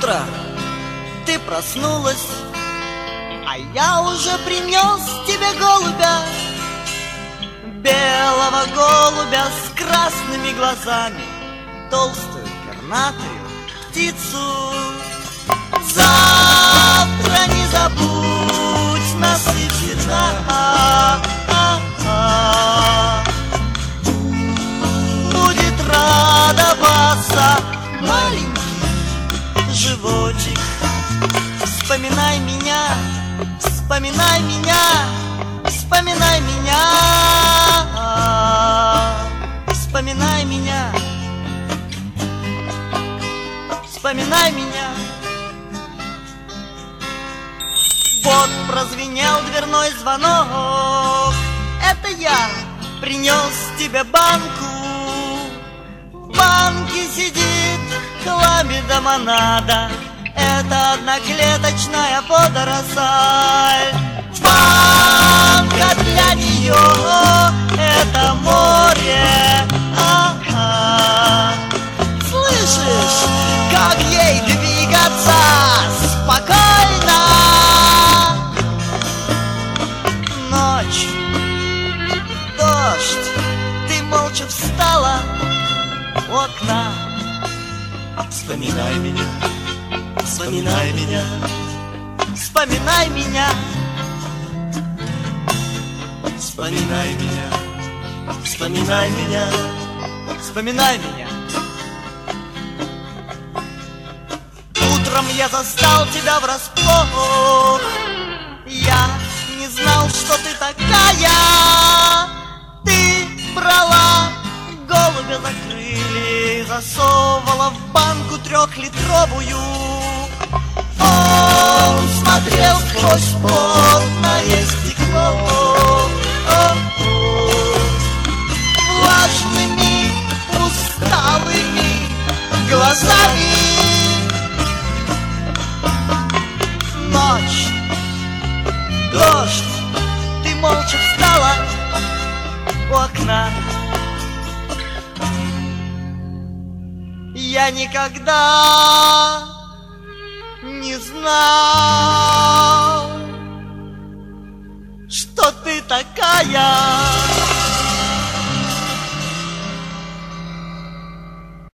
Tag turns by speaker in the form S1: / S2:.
S1: утро, ты проснулась, а я уже принес тебе голубя, белого голубя с красными глазами, толстую пернатую птицу. Завтра не забудь насыпать будет радоваться маленький животик. Вспоминай меня, вспоминай меня, вспоминай меня, вспоминай меня, вспоминай меня. Вот прозвенел дверной звонок, это я принес тебе банку. В банке сидит хламида монада, это одноклеточная водоросль. Банка для нее это море. Слышишь, как ей двигаться спокойно? Ночь, дождь, ты молча встала у окна.
S2: Вспоминай меня, вспоминай меня,
S1: вспоминай меня,
S2: вспоминай меня, вспоминай меня,
S1: вспоминай меня. Утром я застал тебя врасплох, я не знал, что ты такая. Ты брала голубя за крылья, засовывала в банку 3-литровую. Он смотрел сквозь плотное стекло влажными, усталыми глазами. Ночь, дождь, ты молча встала у окна. Я никогда не знал, что ты такая.